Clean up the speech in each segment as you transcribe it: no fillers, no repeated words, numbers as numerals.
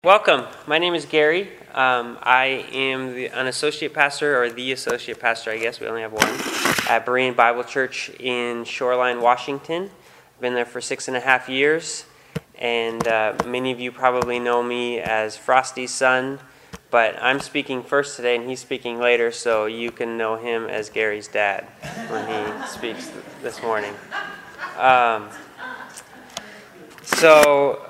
Welcome. My name is Gary. I am an associate pastor, or the associate pastor, I guess. We only have one, at Berean Bible Church in Shoreline, Washington. I've been there for 6.5 years, and many of you probably know me as Frosty's son, but I'm speaking first today, and he's speaking later, so you can know him as Gary's dad when he speaks this morning. So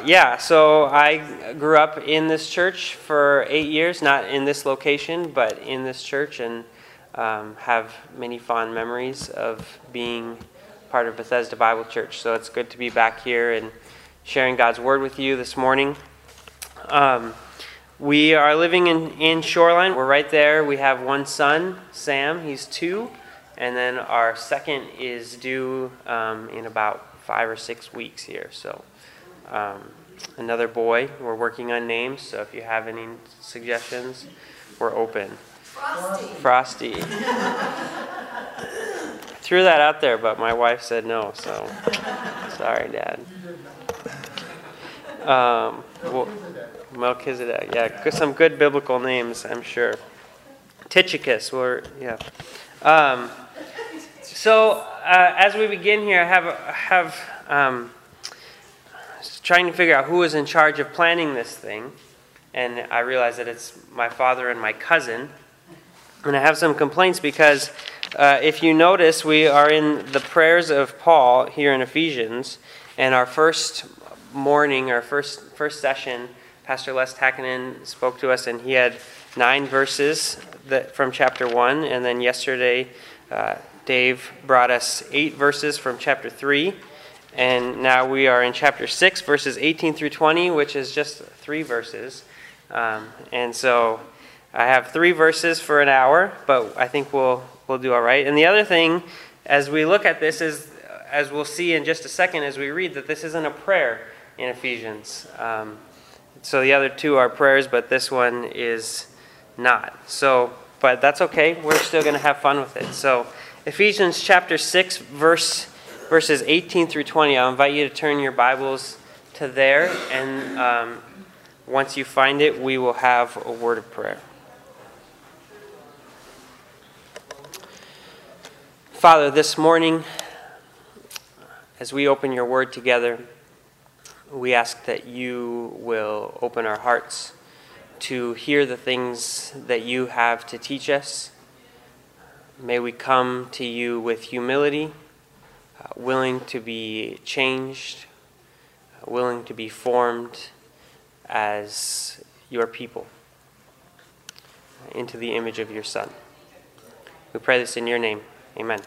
I grew up in this church for 8 years, not in this location, but in this church, and have many fond memories of being part of Bethesda Bible Church. So it's good to be back here and sharing God's Word with you this morning. We are living in Shoreline. We're right there. We have one son, Sam. He's 2. And then our second is due in about 5 or 6 weeks here. So another boy. We're working on names, so if you have any suggestions, we're open. Frosty. Threw that out there, but my wife said no, so sorry, Dad. Melchizedek. Yeah, some good biblical names, I'm sure. Tychicus. As we begin here, I have trying to figure out who is in charge of planning this thing, and I realize that it's my father and my cousin. And I have some complaints because if you notice, we are in the prayers of Paul here in Ephesians, and our first morning, our first session, Pastor Les Takkanen spoke to us, and he had 9 verses from chapter 1, and then yesterday Dave brought us 8 verses from chapter 3, and now we are in chapter 6, verses 18 through 20, which is just 3 verses. And so I have 3 verses for an hour, but I think we'll do all right. And the other thing, as we look at this, is, as we'll see in just a second as we read, that this isn't a prayer in Ephesians. So the other 2 are prayers, but this one is not. But that's okay. We're still going to have fun with it. So Ephesians chapter 6, verses 18 through 20. I'll invite you to turn your Bibles to there, and once you find it, we will have a word of prayer. Father, this morning, as we open your word together, we ask that you will open our hearts to hear the things that you have to teach us. May we come to you with humility, willing to be changed, willing to be formed as your people into the image of your Son. We pray this in your name. Amen.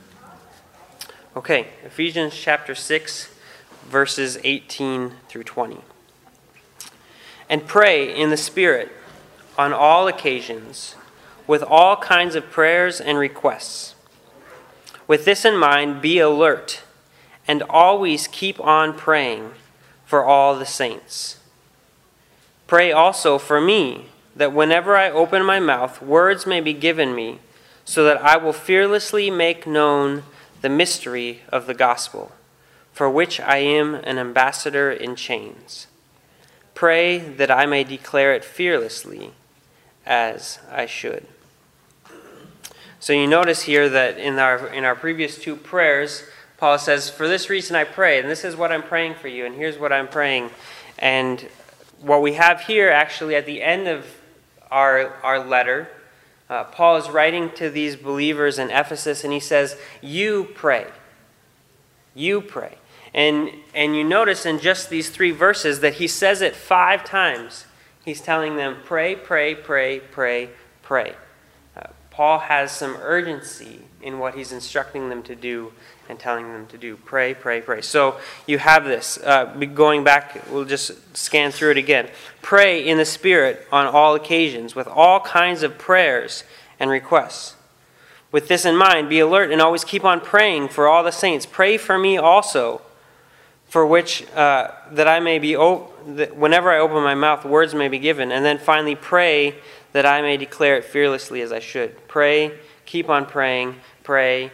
Okay, Ephesians chapter 6, verses 18 through 20. And pray in the Spirit on all occasions, with all kinds of prayers and requests. With this in mind, be alert, and always keep on praying for all the saints. Pray also for me, that whenever I open my mouth, words may be given me, so that I will fearlessly make known the mystery of the gospel, for which I am an ambassador in chains. Pray that I may declare it fearlessly, as I should. So you notice here that in our previous 2 prayers, Paul says, for this reason I pray, and this is what I'm praying for you, and here's what I'm praying. And what we have here, actually, at the end of our letter, Paul is writing to these believers in Ephesus, and he says, you pray. You pray. And you notice in just these 3 verses that he says it 5 times. He's telling them, pray, pray, pray, pray, pray. Paul has some urgency in what he's instructing them to do and telling them to do. Pray, pray, pray. So you have this. Going back, we'll just scan through it again. Pray in the Spirit on all occasions with all kinds of prayers and requests. With this in mind, be alert and always keep on praying for all the saints. Pray for me also, for which that I may be, whenever I open my mouth, words may be given. And then finally, pray that I may declare it fearlessly as I should. Pray, keep on praying, pray,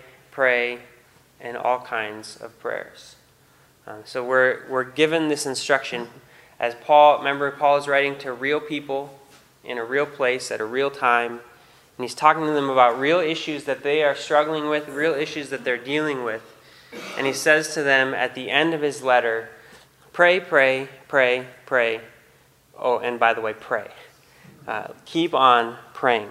and all kinds of prayers. So we're given this instruction As Paul is writing to real people in a real place at a real time, and he's talking to them about real issues that they are struggling with, real issues that they're dealing with. And he says to them at the end of his letter, pray, pray, pray, pray. Oh, and by the way, pray. Keep on praying.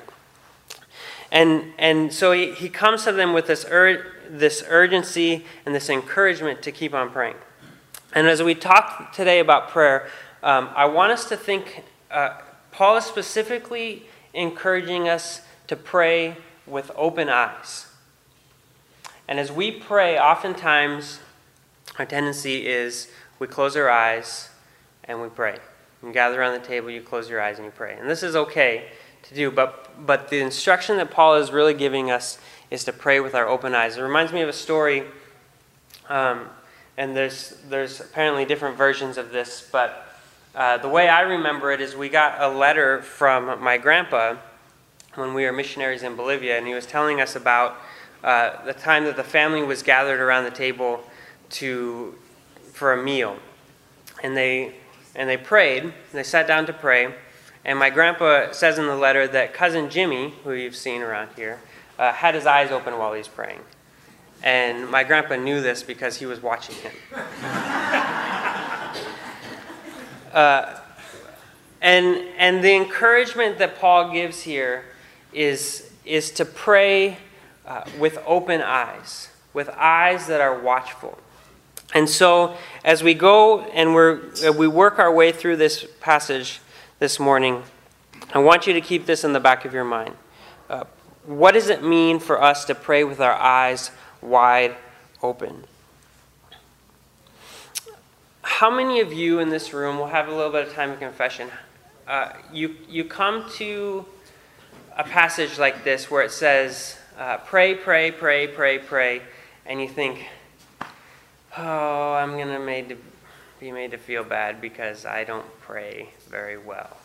And so he comes to them with this urgency and this encouragement to keep on praying. And as we talk today about prayer, I want us to think, Paul is specifically encouraging us to pray with open eyes. And as we pray, oftentimes our tendency is we close our eyes and we pray. You gather around the table, you close your eyes and you pray. And this is okay to do, but the instruction that Paul is really giving us is to pray with our open eyes. It reminds me of a story, and there's apparently different versions of this, but the way I remember it is we got a letter from my grandpa when we were missionaries in Bolivia, and he was telling us about the time that the family was gathered around the table for a meal. And they prayed, they sat down to pray, and my grandpa says in the letter that Cousin Jimmy, who you've seen around here, had his eyes open while he's praying. And my grandpa knew this because he was watching him. And the encouragement that Paul gives here is to pray with open eyes, with eyes that are watchful. And so as we go and we work our way through this passage this morning, I want you to keep this in the back of your mind. What does it mean for us to pray with our eyes wide open? How many of you in this room, we'll have a little bit of time of confession, you come to a passage like this where it says, pray, pray, pray, pray, pray, and you think, oh, I'm going to be made to feel bad because I don't pray very well.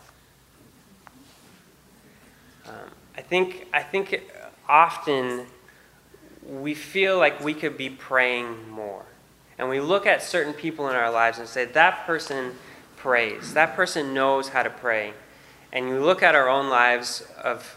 I think often we feel like we could be praying more. And we look at certain people in our lives and say, that person prays. That person knows how to pray. And you look at our own lives of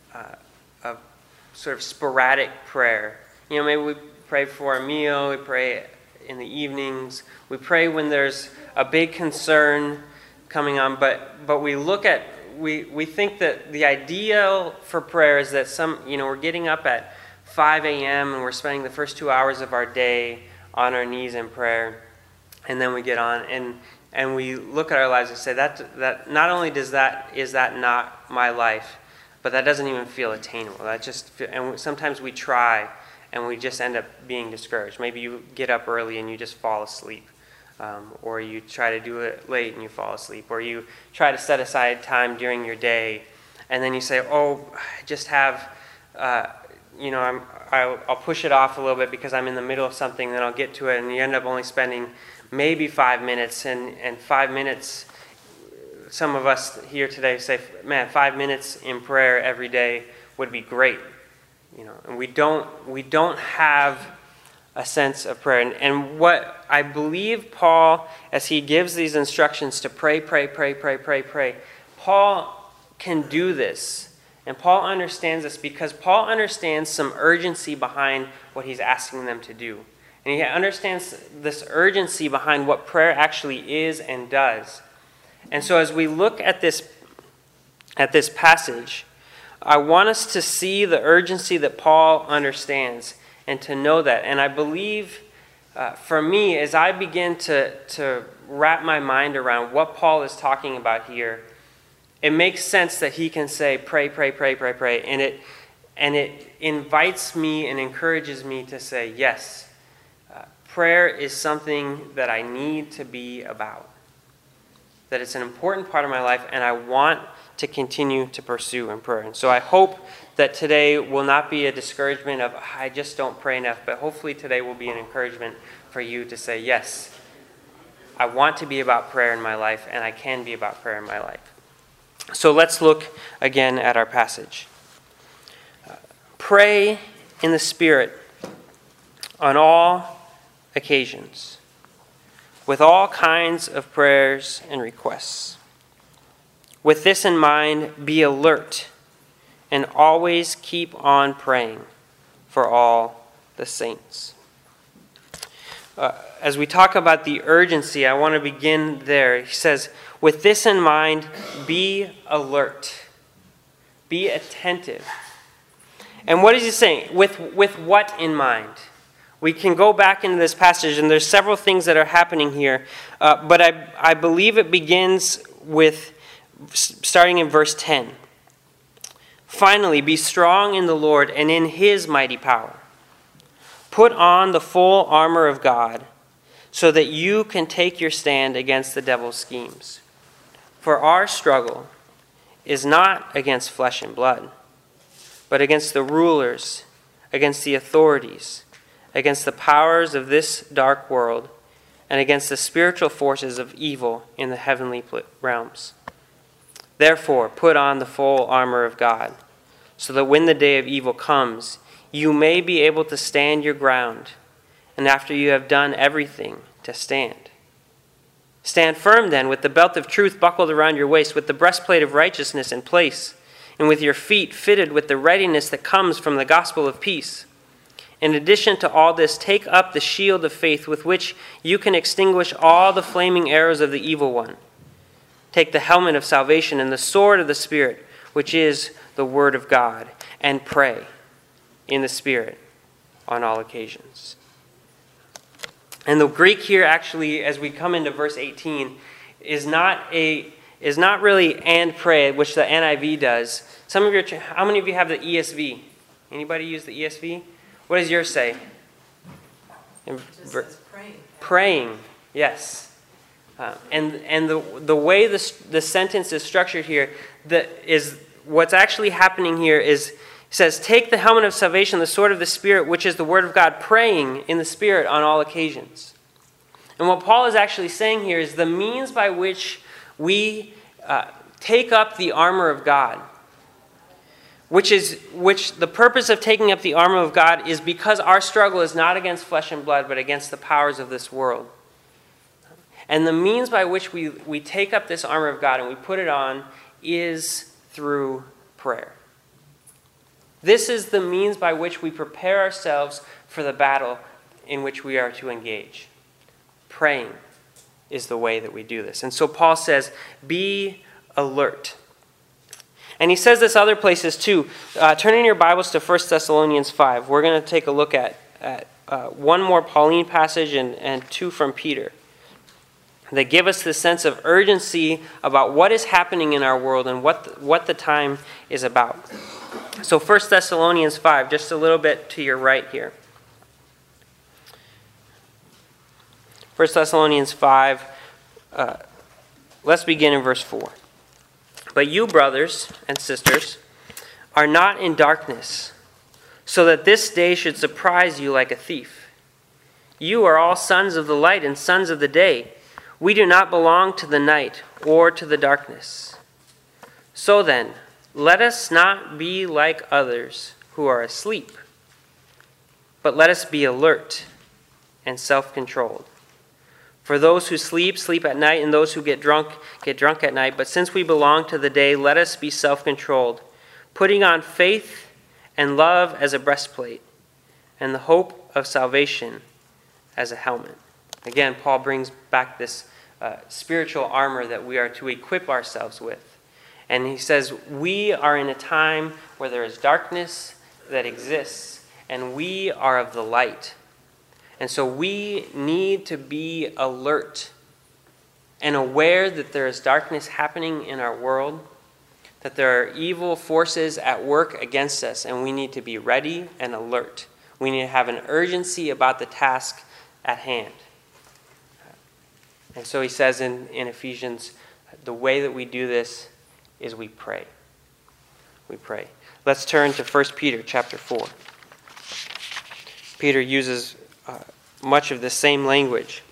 sort of sporadic prayer. You know, maybe we pray before a meal, we pray in the evenings, we pray when there's a big concern coming on, but we think that the ideal for prayer is that we're getting up at 5 a.m. and we're spending the first 2 hours of our day on our knees in prayer, and then we get on and we look at our lives and say that not only is that not my life, but that doesn't even feel attainable. And sometimes we try and we just end up being discouraged. Maybe you get up early and you just fall asleep. Or you try to do it late and you fall asleep. Or you try to set aside time during your day and then you say, oh, I just have, I'll push it off a little bit because I'm in the middle of something, then I'll get to it, and you end up only spending maybe 5 minutes, and 5 minutes, some of us here today say, man, 5 minutes in prayer every day would be great. And we don't have a sense of prayer. And what I believe Paul, as he gives these instructions to pray, pray, pray, pray, pray, pray, Paul can do this. And Paul understands this because Paul understands some urgency behind what he's asking them to do. And he understands this urgency behind what prayer actually is and does. And so as we look at this passage, I want us to see the urgency that Paul understands and to know that. And I believe, for me, as I begin to wrap my mind around what Paul is talking about here, it makes sense that he can say, pray, pray, pray, pray, pray. And it invites me and encourages me to say, yes, prayer is something that I need to be about. That it's an important part of my life, and I want to continue to pursue in prayer. And so I hope that today will not be a discouragement of, I just don't pray enough, but hopefully today will be an encouragement for you to say, yes, I want to be about prayer in my life, and I can be about prayer in my life. So let's look again at our passage. Pray in the Spirit on all occasions, with all kinds of prayers and requests. With this in mind, be alert and always keep on praying for all the saints. As we talk about the urgency, I want to begin there. He says, with this in mind, be alert. Be attentive. And what is he saying? With what in mind? We can go back into this passage, and there's several things that are happening here. But I believe it begins with, starting in verse 10. Finally, be strong in the Lord and in his mighty power. Put on the full armor of God, so that you can take your stand against the devil's schemes. For our struggle is not against flesh and blood, but against the rulers, against the authorities, against the powers of this dark world, and against the spiritual forces of evil in the heavenly realms. Therefore, put on the full armor of God, so that when the day of evil comes, you may be able to stand your ground, and after you have done everything, to stand. Stand firm then, with the belt of truth buckled around your waist, with the breastplate of righteousness in place, and with your feet fitted with the readiness that comes from the gospel of peace. In addition to all this, take up the shield of faith with which you can extinguish all the flaming arrows of the evil one. Take the helmet of salvation and the sword of the Spirit, which is the word of God, and pray in the Spirit on all occasions. And the Greek here actually, as we come into verse 18, is not really "and pray," which the NIV does. How many of you have the ESV? Anybody use the ESV? What does yours say? It just says praying. Praying, yes. And the way the sentence is structured here, is what's actually happening here is, it says, take the helmet of salvation, the sword of the Spirit, which is the word of God, praying in the Spirit on all occasions. And what Paul is actually saying here is the means by which we take up the armor of God, which the purpose of taking up the armor of God is because our struggle is not against flesh and blood, but against the powers of this world. And the means by which we take up this armor of God and we put it on is through prayer. This is the means by which we prepare ourselves for the battle in which we are to engage. Praying is the way that we do this. And so Paul says, be alert. And he says this other places too. Turn in your Bibles to 1 Thessalonians 5. We're going to take a look at one more Pauline passage and two from Peter that give us the sense of urgency about what is happening in our world and what the time is about. So 1 Thessalonians 5, just a little bit to your right here. 1 Thessalonians 5, let's begin in verse 4. But you, brothers and sisters, are not in darkness, so that this day should surprise you like a thief. You are all sons of the light and sons of the day. We do not belong to the night or to the darkness. So then, let us not be like others who are asleep, but let us be alert and self-controlled. For those who sleep, sleep at night, and those who get drunk at night. But since we belong to the day, let us be self-controlled, putting on faith and love as a breastplate, and the hope of salvation as a helmet. Again, Paul brings back this spiritual armor that we are to equip ourselves with. And he says, we are in a time where there is darkness that exists, and we are of the light. And so we need to be alert and aware that there is darkness happening in our world, that there are evil forces at work against us, and we need to be ready and alert. We need to have an urgency about the task at hand. And so he says in Ephesians, the way that we do this is we pray. We pray. Let's turn to 1 Peter chapter 4. Peter uses much of the same language.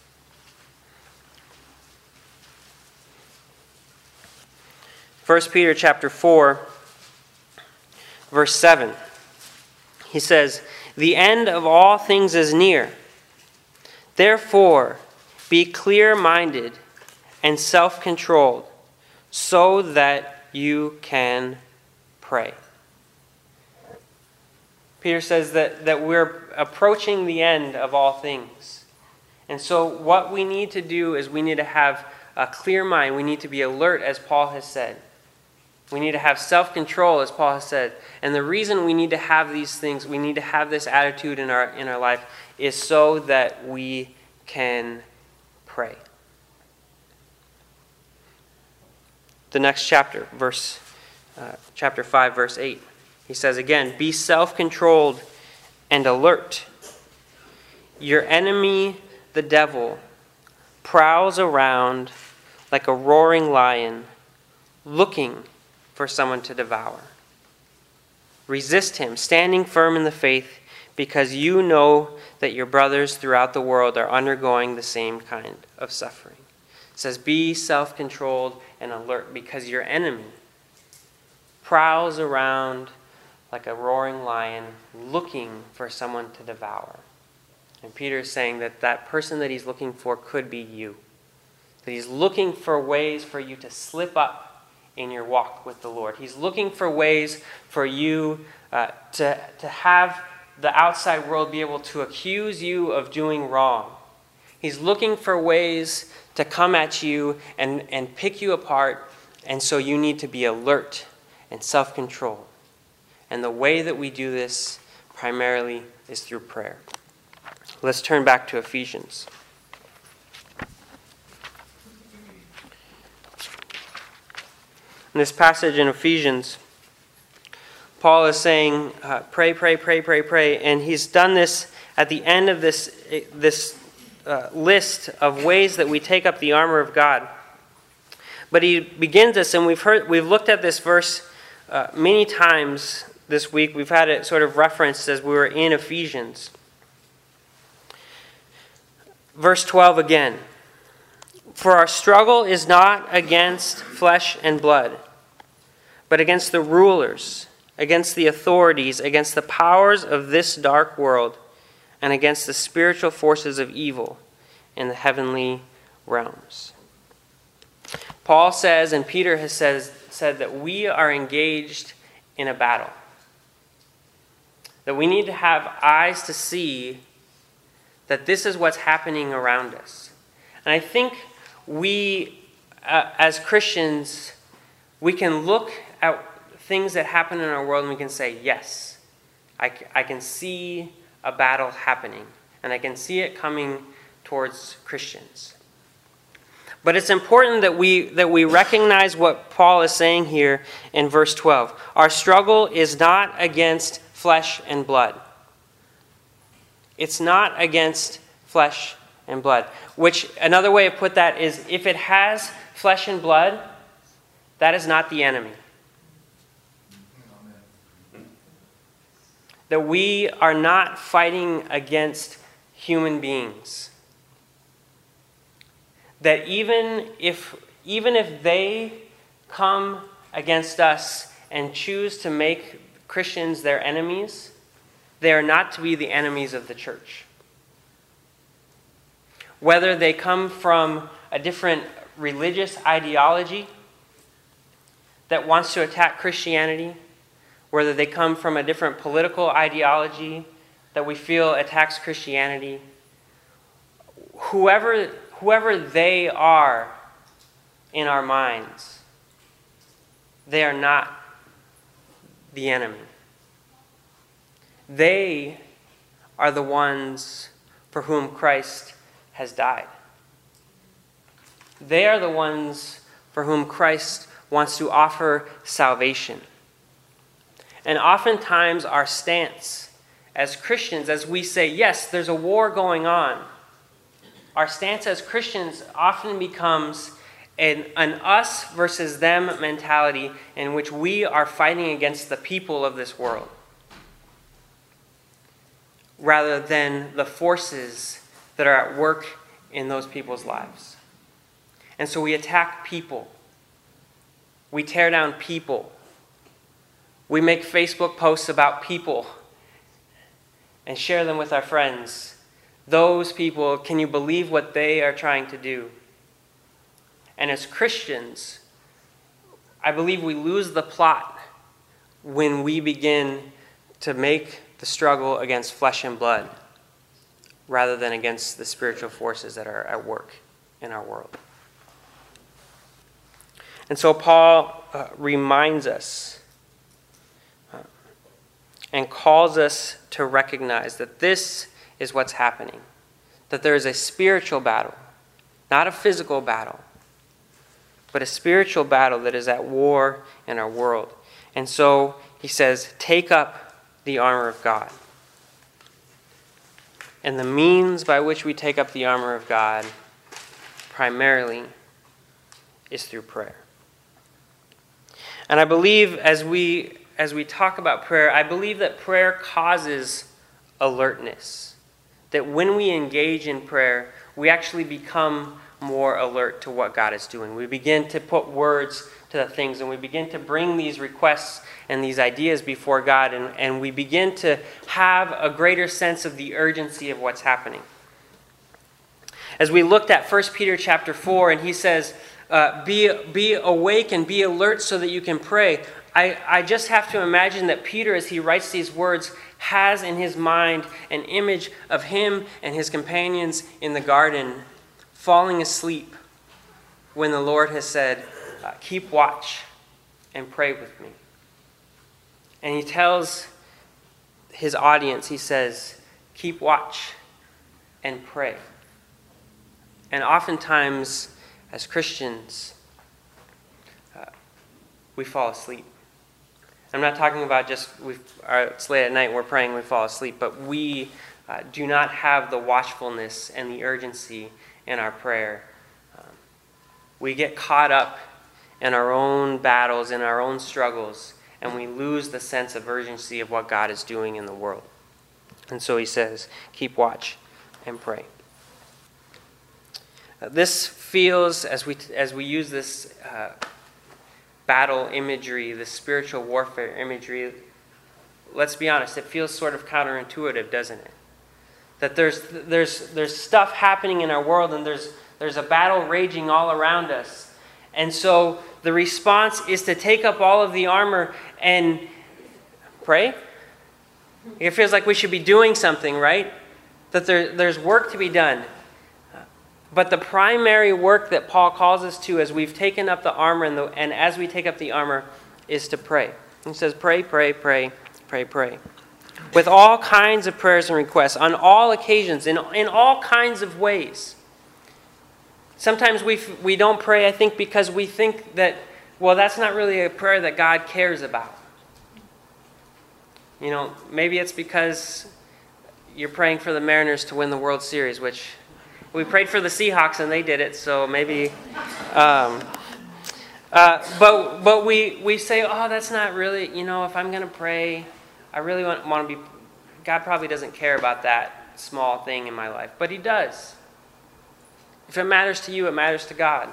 1 Peter chapter 4, verse 7. He says, "The end of all things is near. Therefore, Be clear-minded and self-controlled so that you can pray. Peter says that we're approaching the end of all things. And so what we need to do is we need to have a clear mind. We need to be alert, as Paul has said. We need to have self-control, as Paul has said. And the reason we need to have these things, we need to have this attitude in our life, is so that we can pray. The next chapter, chapter 5, verse 8. He says again, be self-controlled and alert. Your enemy, the devil, prowls around like a roaring lion, looking for someone to devour. Resist him, standing firm in the faith, because you know that your brothers throughout the world are undergoing the same kind of suffering. It says, be self-controlled and alert, because your enemy prowls around like a roaring lion, looking for someone to devour. And Peter is saying that that person that he's looking for could be you. That he's looking for ways for you to slip up in your walk with the Lord. He's looking for ways for you to have the outside world be able to accuse you of doing wrong. He's looking for ways to come at you and pick you apart, and so you need to be alert and self-controlled. And the way that we do this primarily is through prayer. Let's turn back to Ephesians. In this passage in Ephesians, Paul is saying, pray, pray, pray, pray, pray. And he's done this at the end of this list of ways that we take up the armor of God. But he begins this, and we've looked at this verse many times this week. We've had it sort of referenced as we were in Ephesians. Verse 12 again. For our struggle is not against flesh and blood, but against the rulers, against the authorities, against the powers of this dark world, and against the spiritual forces of evil in the heavenly realms. Paul says, and Peter has said that we are engaged in a battle. That we need to have eyes to see that this is what's happening around us. And I think we, as Christians, we can look at things that happen in our world and we can say, yes, I can see a battle happening. And I can see it coming towards Christians. But it's important that we recognize what Paul is saying here in verse 12. Our struggle is not against flesh and blood. It's not against flesh and blood. Which, another way to put that is, if it has flesh and blood, that is not the enemy. That we are not fighting against human beings. That even if they come against us and choose to make Christians their enemies, they are not to be the enemies of the church. Whether they come from a different religious ideology that wants to attack Christianity, whether they come from a different political ideology that we feel attacks Christianity, whoever they are in our minds, they are not the enemy. They are the ones for whom Christ has died. They are the ones for whom Christ wants to offer salvation. And oftentimes our stance as Christians, as we say, yes, there's a war going on, our stance as Christians often becomes an us versus them mentality in which we are fighting against the people of this world, rather than the forces that are at work in those people's lives. And so we attack people. We tear down people. We make Facebook posts about people and share them with our friends those people, can you believe what they are trying to do? And as Christians, I believe we lose the plot when we begin to make the struggle against flesh and blood rather than against the spiritual forces that are at work in our world. And so Paul reminds us and calls us to recognize that this is what's happening. That there is a spiritual battle, not a physical battle, but a spiritual battle that is at war in our world. And so he says, take up the armor of God. And the means by which we take up the armor of God primarily is through prayer. And I believe as we talk about prayer, I believe that prayer causes alertness. That when we engage in prayer, we actually become more alert to what God is doing. We begin to put words to the things, and we begin to bring these requests and these ideas before God, and we begin to have a greater sense of the urgency of what's happening. As we looked at 1 Peter chapter 4, and he says, be awake and be alert so that you can pray. I just have to imagine that Peter, as he writes these words, has in his mind an image of him and his companions in the garden falling asleep when the Lord has said, keep watch and pray with me. And he tells his audience, he says, keep watch and pray. And oftentimes, as Christians, we fall asleep. I'm not talking about just it's late at night and we're praying and we fall asleep, but we do not have the watchfulness and the urgency in our prayer. We get caught up in our own battles, in our own struggles, and we lose the sense of urgency of what God is doing in the world. And so he says, keep watch and pray. This feels, as we use this battle imagery, this spiritual warfare imagery, let's be honest, it feels sort of counterintuitive, doesn't it? That there's stuff happening in our world, and there's a battle raging all around us. And so the response is to take up all of the armor and pray. It feels like we should be doing something, right? That there's work to be done. But the primary work that Paul calls us to as we've taken up the armor and as we take up the armor is to pray. He says, pray, pray, pray, pray, pray. With all kinds of prayers and requests, on all occasions, in all kinds of ways. Sometimes we don't pray, I think, because we think that, well, that's not really a prayer that God cares about. You know, maybe it's because you're praying for the Mariners to win the World Series, which we prayed for the Seahawks and they did it, so maybe. But we say, oh, that's not really, if I'm going to pray, I really want to be. God probably doesn't care about that small thing in my life, but he does. If it matters to you, it matters to God.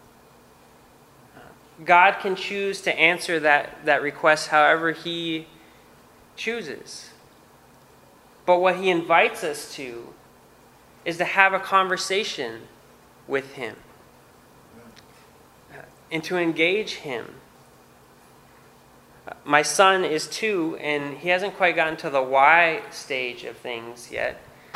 God can choose to answer that request however he chooses. But what he invites us to is to have a conversation with him and to engage him. My son is 2, and he hasn't quite gotten to the why stage of things yet.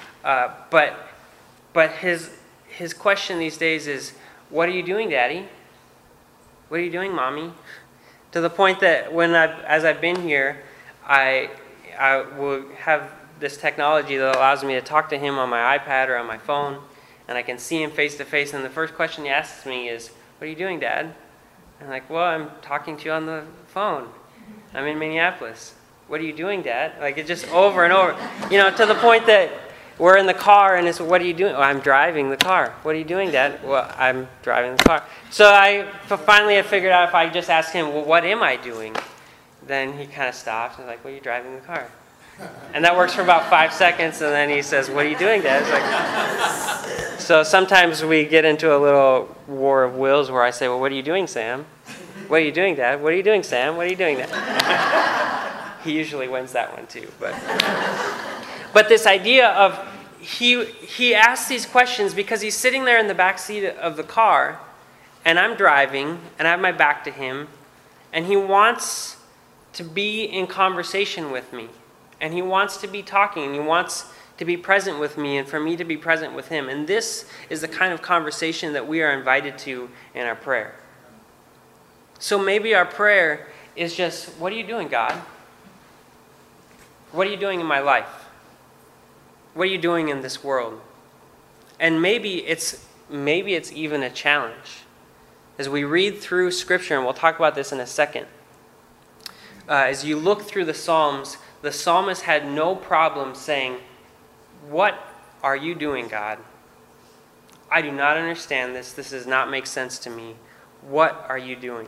But his question these days is, what are you doing, Daddy? What are you doing, Mommy? To the point that as I've been here, I will have this technology that allows me to talk to him on my iPad or on my phone, and I can see him face to face, and the first question he asks me is, what are you doing, Dad? I'm like, well, I'm talking to you on the phone. I'm in Minneapolis. What are you doing, Dad? Like, it's just over and over. To the point that we're in the car, and it's, what are you doing? Oh, I'm driving the car. What are you doing, Dad? Well, I'm driving the car. So I finally have figured out if I just ask him, well, what am I doing? Then he kind of stops and is like, well, you're driving the car. And that works for about 5 seconds, and then he says, what are you doing, Dad? It's like, so sometimes we get into a little war of wills where I say, well, what are you doing, Sam? What are you doing, Dad? What are you doing, Sam? What are you doing, Dad? He usually wins that one too. But this idea of he asks these questions because he's sitting there in the back seat of the car, and I'm driving, and I have my back to him, and he wants to be in conversation with me, and he wants to be talking, and he wants to be present with me, and for me to be present with him. And this is the kind of conversation that we are invited to in our prayer. So maybe our prayer is just, what are you doing, God? What are you doing in my life? What are you doing in this world? And maybe it's even a challenge. As we read through Scripture, and we'll talk about this in a second, as you look through the Psalms, the psalmist had no problem saying, what are you doing, God? I do not understand this. This does not make sense to me. What are you doing?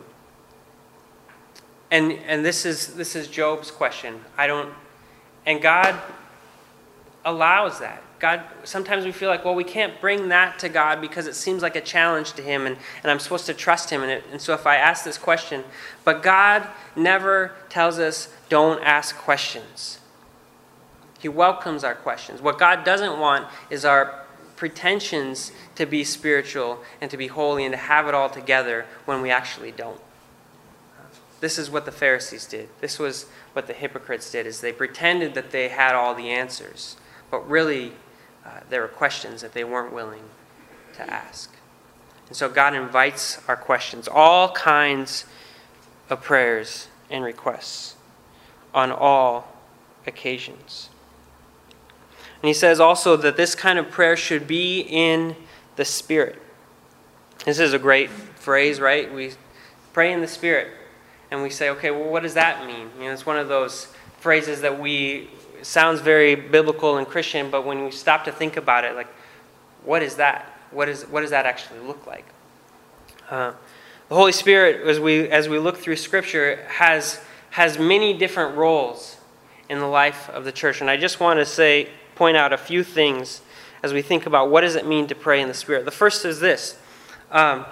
And this is Job's question. And God allows that. God, sometimes we feel like, well, we can't bring that to God because it seems like a challenge to him, and I'm supposed to trust him in it. And so if I ask this question, but God never tells us don't ask questions. He welcomes our questions. What God doesn't want is our pretensions to be spiritual and to be holy and to have it all together when we actually don't. This is what the Pharisees did. This was what the hypocrites did, is they pretended that they had all the answers, but really there were questions that they weren't willing to ask. And so God invites our questions, all kinds of prayers and requests on all occasions. And he says also that this kind of prayer should be in the Spirit. This is a great phrase, right? We pray in the Spirit. And we say, okay, well, what does that mean? It's one of those phrases that sounds very biblical and Christian, but when we stop to think about it, like, what is that? What does that actually look like? The Holy Spirit, as we look through Scripture, has many different roles in the life of the church. And I just want to point out a few things as we think about what does it mean to pray in the Spirit. The first is this. Paul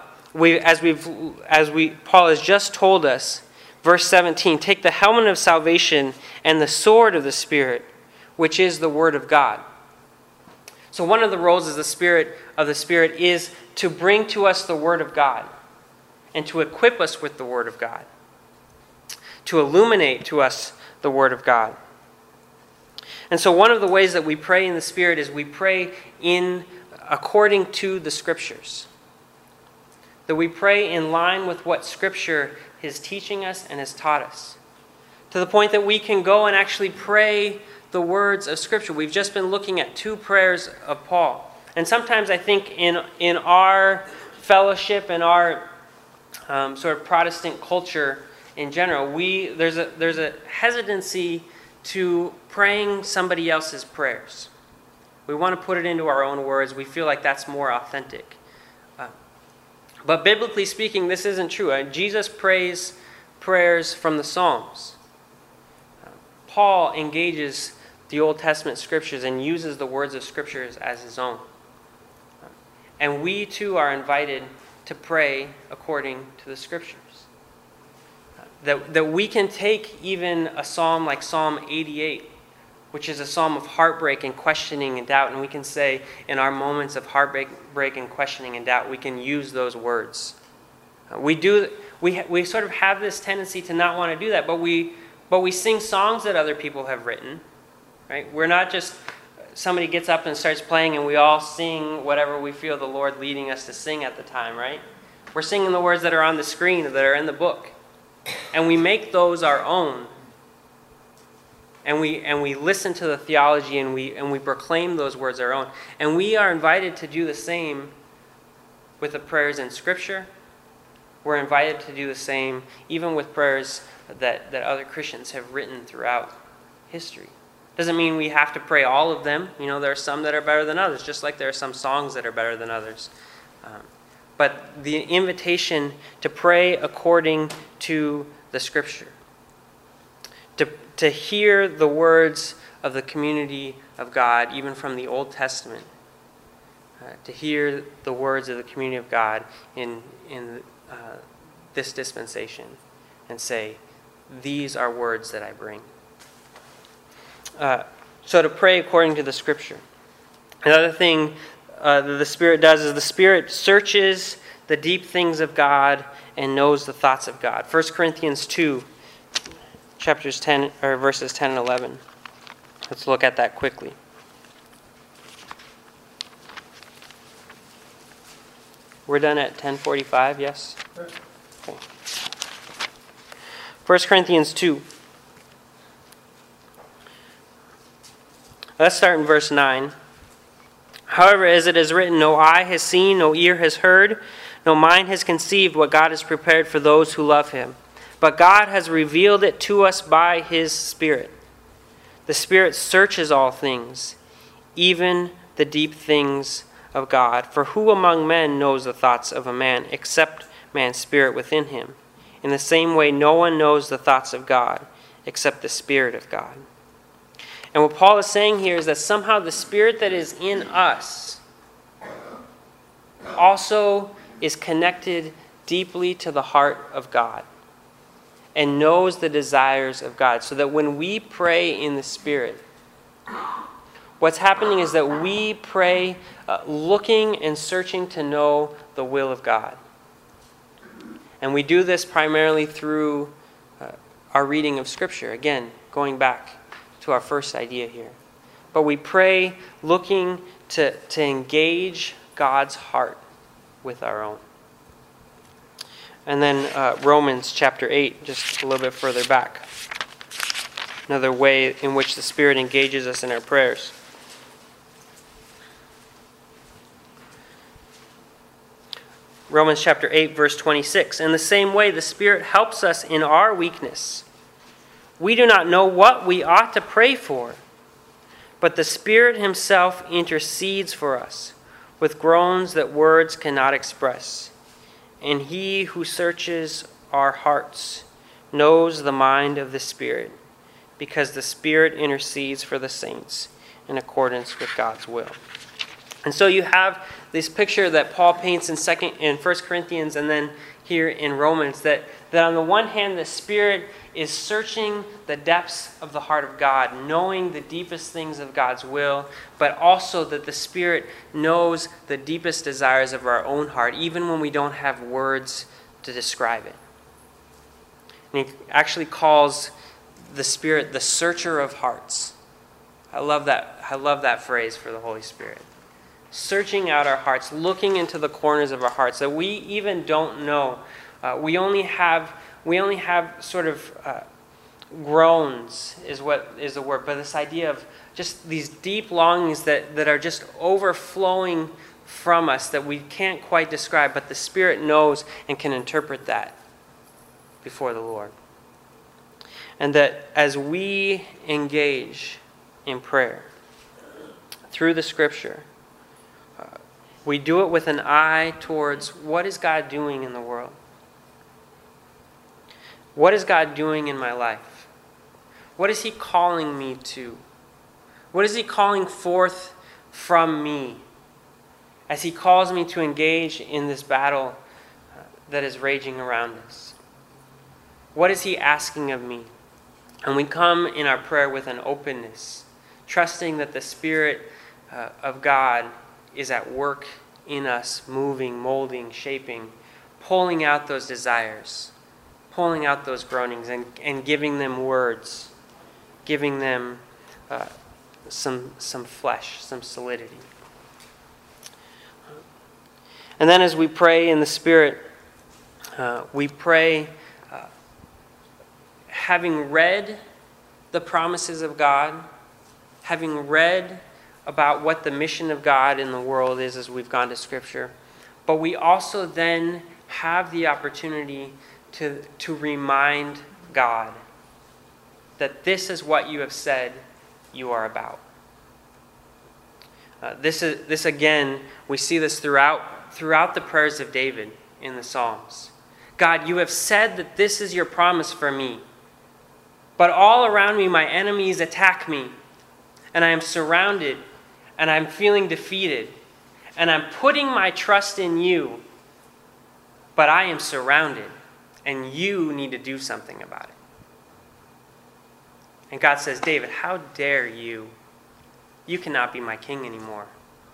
has just told us, verse 17, take the helmet of salvation and the sword of the Spirit, which is the Word of God. So one of the roles of the Spirit is to bring to us the Word of God and to equip us with the Word of God, to illuminate to us the Word of God. And so one of the ways that we pray in the Spirit is we pray according to the Scriptures. That we pray in line with what Scripture is teaching us and has taught us. To the point that we can go and actually pray the words of Scripture. We've just been looking at 2 prayers of Paul. And sometimes I think in our fellowship and our sort of Protestant culture in general, there's a hesitancy to praying somebody else's prayers. We want to put it into our own words. We feel like that's more authentic. But biblically speaking, this isn't true. Jesus prays prayers from the Psalms. Paul engages the Old Testament Scriptures and uses the words of Scriptures as his own. And we too are invited to pray according to the Scriptures. That we can take even a psalm like Psalm 88, which is a psalm of heartbreak and questioning and doubt, and we can say in our moments of heartbreak and questioning and doubt, we can use those words. We sort of have this tendency to not want to do that, but we sing songs that other people have written, right? We're not just somebody gets up and starts playing and we all sing whatever we feel the Lord leading us to sing at the time, right? We're singing the words that are on the screen, that are in the book. And we make those our own. And we listen to the theology and we proclaim those words our own. And we are invited to do the same with the prayers in Scripture. We're invited to do the same even with prayers that other Christians have written throughout history. Doesn't mean we have to pray all of them. There are some that are better than others, just like there are some songs that are better than others. But the invitation to pray according to the Scripture. To hear the words of the community of God, even from the Old Testament. To hear the words of the community of God in this dispensation. And say, these are words that I bring. So to pray according to the Scripture. Another thing that the Spirit does is the Spirit searches the deep things of God and knows the thoughts of God. 1 Corinthians 2, chapters 10 or verses 10 and 11. Let's look at that quickly. We're done at 10:45, yes? Okay. 1 Corinthians 2. Let's start in verse 9. However, as it is written, no eye has seen, no ear has heard, no mind has conceived what God has prepared for those who love him. But God has revealed it to us by his Spirit. The Spirit searches all things, even the deep things of God. For who among men knows the thoughts of a man except man's spirit within him? In the same way, no one knows the thoughts of God except the Spirit of God. And what Paul is saying here is that somehow the Spirit that is in us also is connected deeply to the heart of God and knows the desires of God. So that when we pray in the Spirit, what's happening is that we pray looking and searching to know the will of God. And we do this primarily through our reading of Scripture. Again, going back to our first idea here. But we pray looking to engage God's heart with our own. And then Romans chapter 8, just a little bit further back. Another way in which the Spirit engages us in our prayers. Romans chapter 8, verse 26. In the same way, the Spirit helps us in our weakness. We do not know what we ought to pray for, but the Spirit himself intercedes for us with groans that words cannot express. And he who searches our hearts knows the mind of the Spirit, because the Spirit intercedes for the saints in accordance with God's will. And so you have this picture that Paul paints in 1 Corinthians and then here in Romans, that on the one hand, the Spirit is searching the depths of the heart of God, knowing the deepest things of God's will, but also that the Spirit knows the deepest desires of our own heart, even when we don't have words to describe it. And he actually calls the Spirit the searcher of hearts. I love that phrase for the Holy Spirit. Searching out our hearts, looking into the corners of our hearts that we even don't know. We only have sort of groans is the word, but this idea of just these deep longings that are just overflowing from us that we can't quite describe, but the Spirit knows and can interpret that before the Lord. And that as we engage in prayer through the Scripture, we do it with an eye towards what is God doing in the world? What is God doing in my life? What is he calling me to? What is he calling forth from me as he calls me to engage in this battle that is raging around us? What is he asking of me? And we come in our prayer with an openness, trusting that the Spirit of God is at work in us, moving, molding, shaping, pulling out those desires, pulling out those groanings and giving them words, giving them some flesh, some solidity. And then as we pray in the Spirit, we pray having read the promises of God, having read about what the mission of God in the world is as we've gone to Scripture. But we also then have the opportunity to remind God that this is what you have said you are about. This again, we see this throughout the prayers of David in the Psalms. God, you have said that this is your promise for me. But all around me, my enemies attack me, and I am surrounded, and I'm feeling defeated, and I'm putting my trust in you, but I am surrounded, and you need to do something about it. And God says, David, how dare you? You cannot be my king anymore.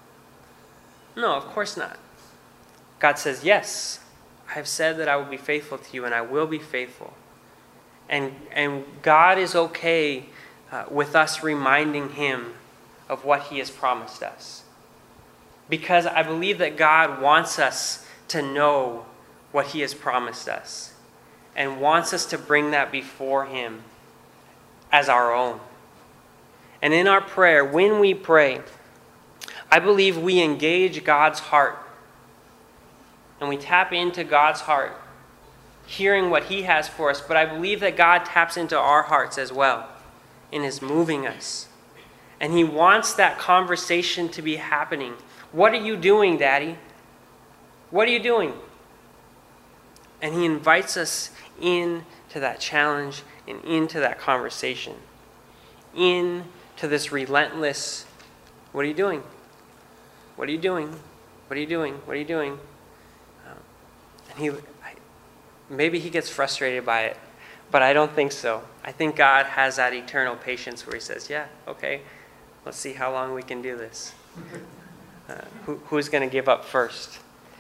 No, of course not. God says, yes, I have said that I will be faithful to you, and I will be faithful. And God is okay with us reminding him of what he has promised us. Because I believe that God wants us to know what he has promised us and wants us to bring that before him as our own. And in our prayer, when we pray, I believe we engage God's heart and we tap into God's heart, hearing what he has for us. But I believe that God taps into our hearts as well and is moving us. And he wants that conversation to be happening. What are you doing, Daddy? What are you doing? And he invites us into that challenge and into that conversation. Into this relentless, what are you doing? What are you doing? What are you doing? What are you doing? And maybe he gets frustrated by it, but I don't think so. I think God has that eternal patience where he says, yeah, okay, let's see how long we can do this. Who's going to give up first?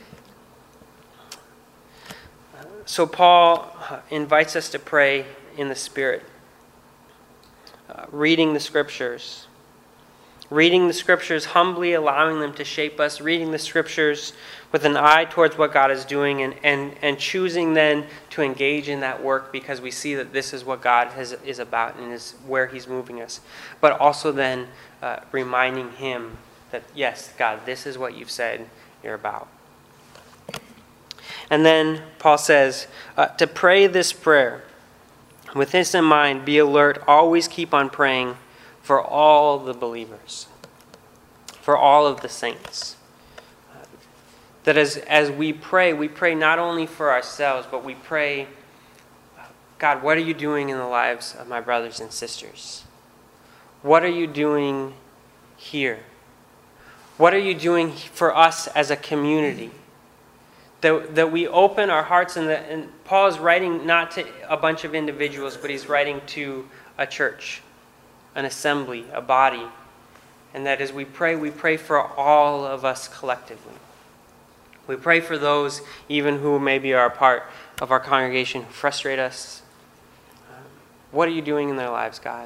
So Paul invites us to pray in the Spirit, reading the Scriptures. Reading the Scriptures humbly, allowing them to shape us. Reading the Scriptures with an eye towards what God is doing and choosing then to engage in that work because we see that this is what God is about and is where he's moving us. But also then reminding him that, yes, God, this is what you've said you're about. And then Paul says, to pray this prayer, with this in mind, be alert, always keep on praying for all the believers, for all of the saints. That as we pray not only for ourselves, but we pray, God, what are you doing in the lives of my brothers and sisters? What are you doing here? What are you doing for us as a community? That we open our hearts, and Paul is writing not to a bunch of individuals, but he's writing to a church, an assembly, a body. And that as we pray for all of us collectively. We pray for those even who maybe are a part of our congregation who frustrate us. What are you doing in their lives, God?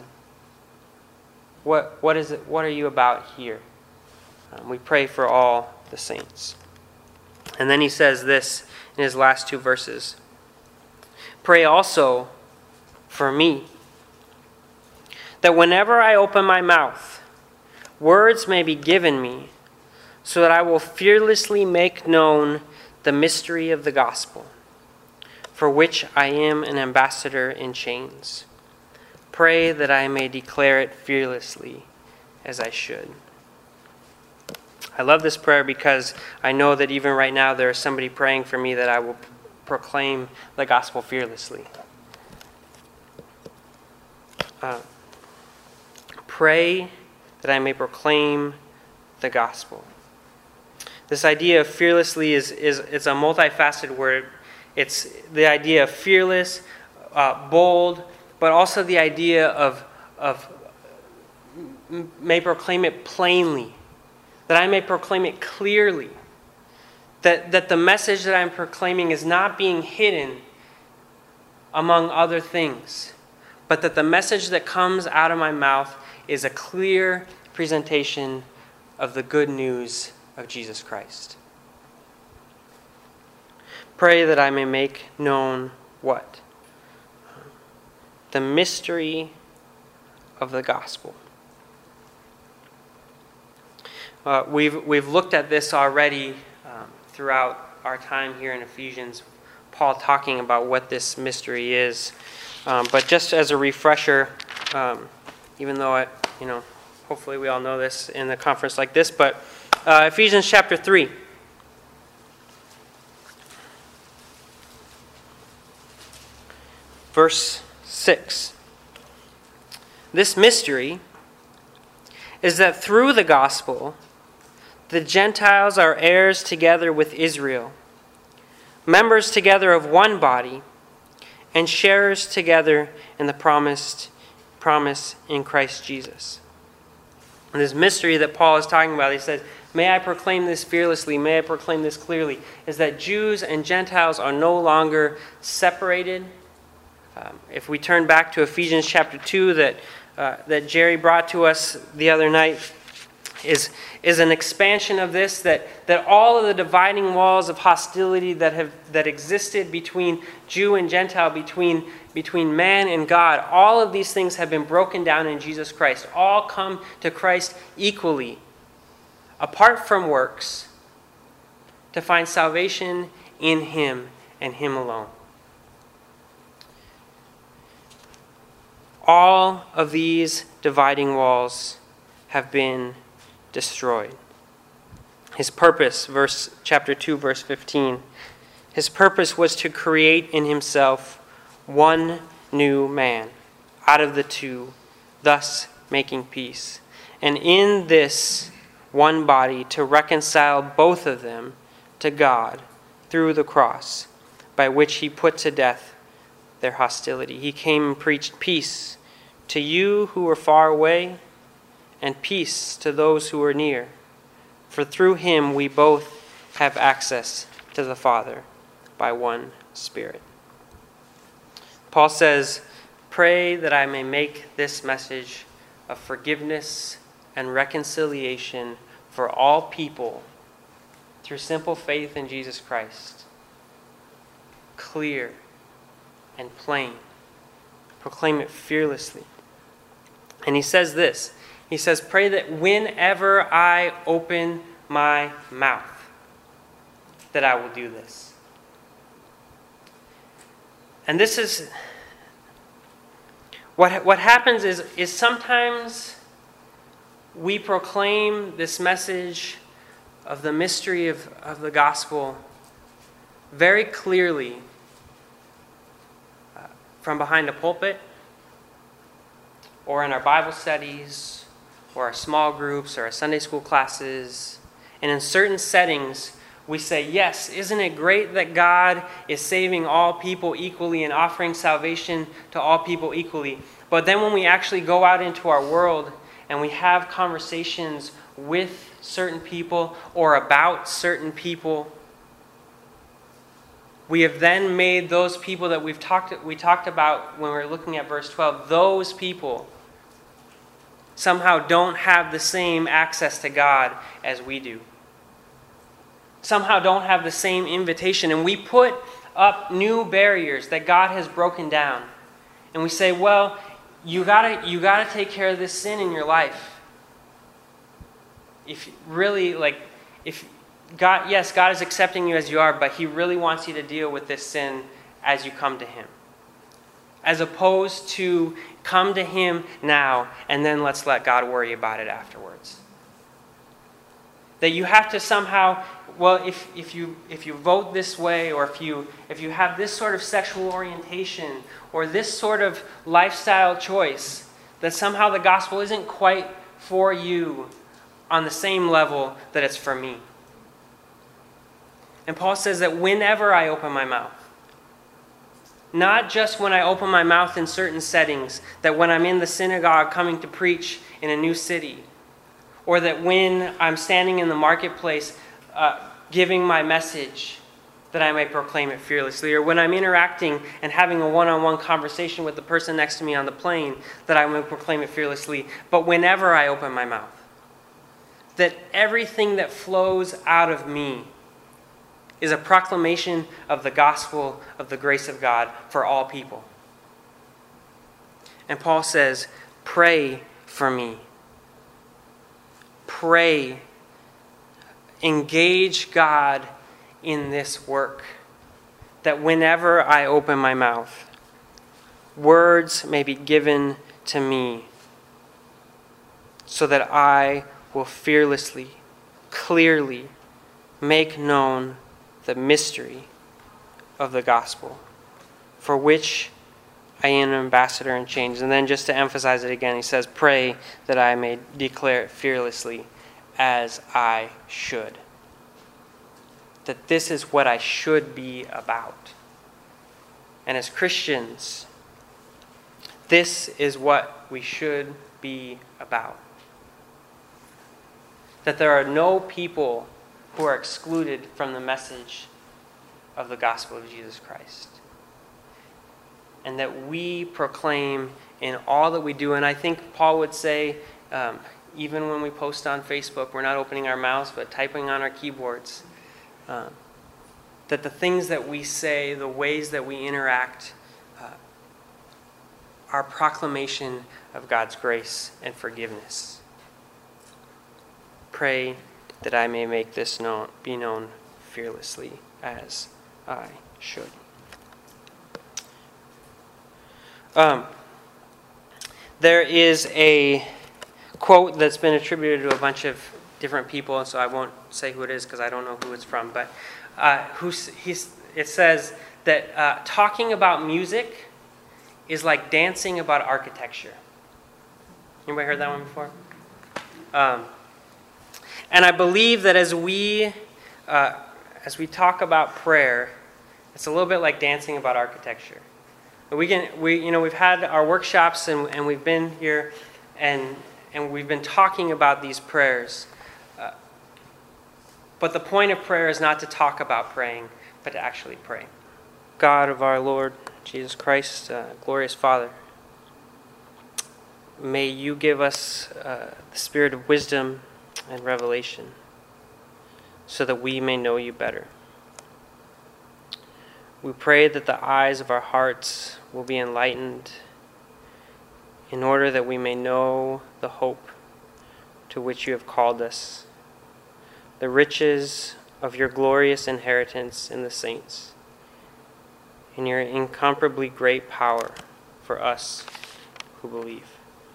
What is it? What are you about here? We pray for all the saints. And then he says this in his last two verses. Pray also for me, that whenever I open my mouth, words may be given me, so that I will fearlessly make known the mystery of the gospel, for which I am an ambassador in chains. Pray that I may declare it fearlessly as I should. I love this prayer because I know that even right now there is somebody praying for me that I will proclaim the gospel fearlessly. Pray that I may proclaim the gospel. This idea of fearlessly is a multifaceted word. It's the idea of fearless, bold, but also the idea of may proclaim it plainly. That I may proclaim it clearly. That the message that I'm proclaiming is not being hidden among other things, but that the message that comes out of my mouth is a clear presentation of the good news of Jesus Christ. Pray that I may make known what? The mystery of the gospel. We've looked at this already throughout our time here in Ephesians, Paul talking about what this mystery is. But just as a refresher, even though hopefully we all know this in a conference like this, but Ephesians chapter 3. Verse 6. This mystery is that through the gospel, the Gentiles are heirs together with Israel, members together of one body, and sharers together in the promise in Christ Jesus. And this mystery that Paul is talking about, he says, may I proclaim this fearlessly, may I proclaim this clearly, is that Jews and Gentiles are no longer separated. If we turn back to Ephesians chapter 2 that Jerry brought to us the other night, is an expansion of this, that all of the dividing walls of hostility that existed between Jew and Gentile, between man and God, all of these things have been broken down in Jesus Christ. All come to Christ equally, apart from works, to find salvation in Him and Him alone. All of these dividing walls have been destroyed. His purpose, chapter 2, verse 15, His purpose was to create in Himself one new man out of the two, thus making peace. And in this one body to reconcile both of them to God through the cross, by which He put to death their hostility. He came and preached peace to you who were far away, and peace to those who are near. For through Him we both have access to the Father by one Spirit. Paul says, pray that I may make this message of forgiveness and reconciliation for all people through simple faith in Jesus Christ clear and plain. Proclaim it fearlessly. And he says this. He says, pray that whenever I open my mouth, that I will do this. And this is, what happens is sometimes we proclaim this message of the mystery of the gospel very clearly from behind a pulpit, or in our Bible studies, or our small groups, or our Sunday school classes. And in certain settings, we say, yes, isn't it great that God is saving all people equally and offering salvation to all people equally? But then when we actually go out into our world and we have conversations with certain people or about certain people, we have then made those people that we talked about when we were looking at verse 12, those people somehow don't have the same access to God as we do. Somehow don't have the same invitation. And we put up new barriers that God has broken down. And we say, well, you gotta take care of this sin in your life. If really, God is accepting you as you are, but He really wants you to deal with this sin as you come to Him. As opposed to come to Him now, and then let's let God worry about it afterwards. That you have to somehow, well, if you vote this way, or if you have this sort of sexual orientation, or this sort of lifestyle choice, that somehow the gospel isn't quite for you on the same level that it's for me. And Paul says that whenever I open my mouth, not just when I open my mouth in certain settings, that when I'm in the synagogue coming to preach in a new city, or that when I'm standing in the marketplace giving my message, that I may proclaim it fearlessly, or when I'm interacting and having a one-on-one conversation with the person next to me on the plane, that I may proclaim it fearlessly, but whenever I open my mouth, that everything that flows out of me is a proclamation of the gospel of the grace of God for all people. And Paul says, pray for me. Pray. Engage God in this work, that whenever I open my mouth, words may be given to me, so that I will fearlessly, clearly make known the mystery of the gospel, for which I am an ambassador in chains. And then just to emphasize it again, he says, pray that I may declare it fearlessly as I should. That this is what I should be about. And as Christians, this is what we should be about. that there are no people who are excluded from the message of the gospel of Jesus Christ. And that we proclaim in all that we do. And I think Paul would say, even when we post on Facebook, we're not opening our mouths, but typing on our keyboards, that the things that we say, the ways that we interact, are proclamation of God's grace and forgiveness. Pray that I may make this be known fearlessly as I should. There is a quote that's been attributed to a bunch of different people, and so I won't say who it is because I don't know who it's from, but it says that talking about music is like dancing about architecture. Anybody heard that one before? And I believe that as we talk about prayer, it's a little bit like dancing about architecture. We've had our workshops and we've been here and we've been talking about these prayers. But the point of prayer is not to talk about praying, but to actually pray. God of our Lord Jesus Christ, glorious Father, may you give us the spirit of wisdom and revelation so that we may know you better. We pray that the eyes of our hearts will be enlightened in order that we may know the hope to which you have called us, the riches of your glorious inheritance in the saints, and your incomparably great power for us who believe.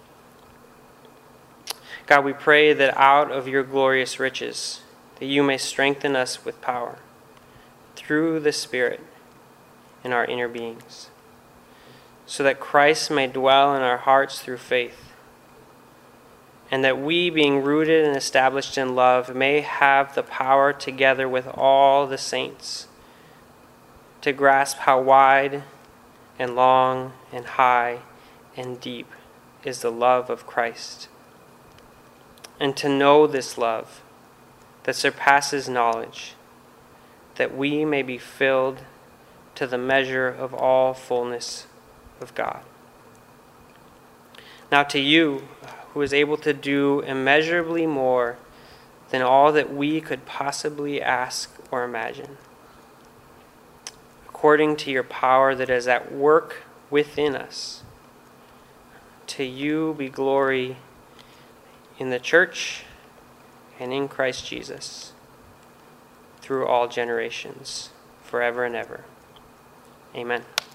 God, we pray that out of your glorious riches, that you may strengthen us with power through the Spirit in our inner beings, so that Christ may dwell in our hearts through faith, and that we, being rooted and established in love, may have the power together with all the saints to grasp how wide and long and high and deep is the love of Christ, and to know this love that surpasses knowledge, that we may be filled to the measure of all fullness of God. Now to you, who is able to do immeasurably more than all that we could possibly ask or imagine, according to your power that is at work within us, to you be glory in the church and in Christ Jesus, through all generations, forever and ever. Amen.